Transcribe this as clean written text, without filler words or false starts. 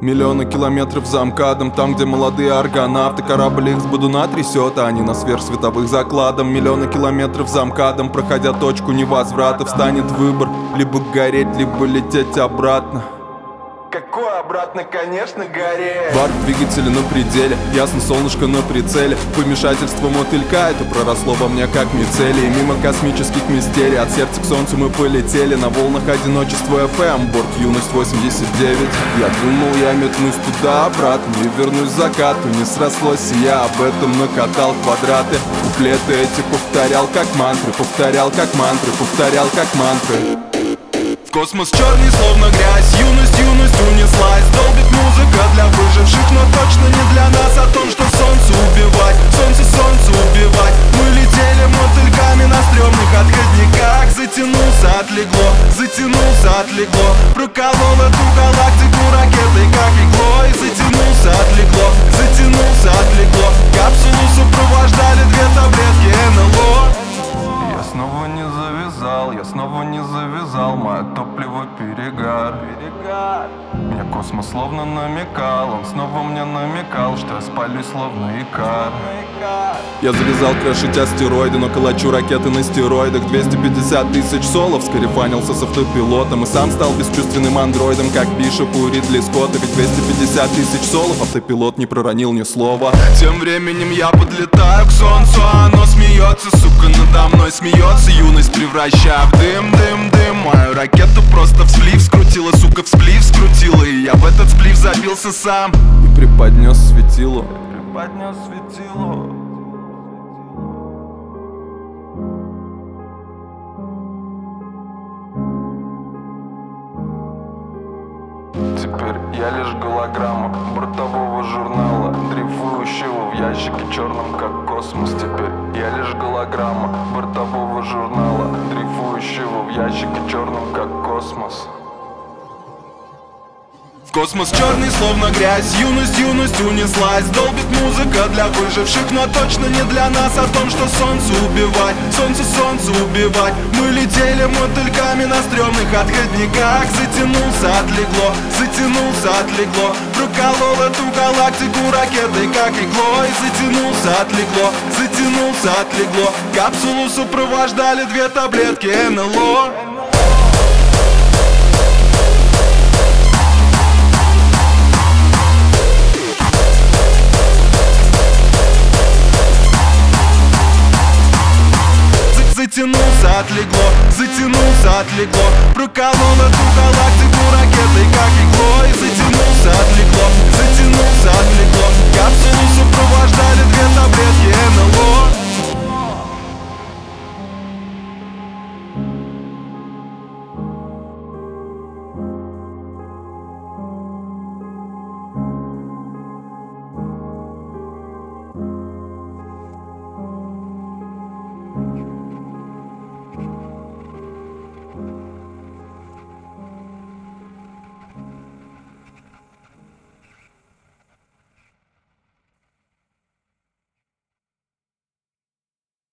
Миллионы километров за МКАДом, там, где молодые аргонавты. Корабль их с бодуна трясет, а они на сверхсветовых закладом. Миллионы километров за МКАДом, проходя точку невозврата, встанет выбор: либо гореть, либо лететь обратно. Какой обратно, конечно, гореть. Бар двигателя на пределе, ясно солнышко на прицеле. Помешательство мотылька, это проросло во мне как мицелий. Мимо космических мистерий, от сердца к солнцу мы полетели. На волнах одиночества FM, борт юность 89. Я думал, я метнусь туда-обратно и вернусь к закату. Не срослось, и я об этом накатал квадраты. Куплеты эти повторял как мантры, повторял как мантры, повторял как мантры. Космос черный, словно грязь, юность унеслась. Долбит музыка для выживших, но точно не для нас. О том, что солнце убивать, солнце убивать. Мы летели мотыльками на стрёмных отходниках. Затянулся, отлегло. Проколол эту галактику ракетой, как иглой. Затянулся, отлегло. Капсулу сопровождали 2 таблетки НЛО. Я снова не завязал, мое топливо перегар. Мне космос словно намекал, он снова мне намекал, что я спалюсь словно Икар. Я завязал крошить астероиды, но калачу ракеты на стероидах. 250 тысяч солов, скарифанился с автопилотом. И сам стал бесчувственным андроидом, как Бишоп у Ридли Скотта. Ведь 250 тысяч солов, автопилот не проронил ни слова. Тем временем я подлетаю к солнцу, а оно смеется, сука, надо мной смеется. Юность превращая в дым. Мою ракету просто в сплив скрутила, сука, в сплив скрутила. И я в этот сплив забился сам и преподнес светило. Теперь я лишь голограмма бортового журнала, дрейфующего в ящике черном, как космос. Теперь я лишь голограмма бортового журнала, дрейфующего в ящике черном, как космос. Космос черный, словно грязь, юность унеслась. Долбит музыка для выживших, но точно не для нас. О том, что солнце убивать, солнце убивать. Мы летели мотыльками на стрёмных отходниках. Затянулся, отлегло. Проколол эту галактику ракетой, как иглой. Затянулся, отлегло. Капсулу сопровождали 2 таблетки НЛО. Затянулся, отлегло. Проколол эту галактику ракетой, как иглой. Затянулся, отлегло. Капсулу сопровождали 2 таблетки.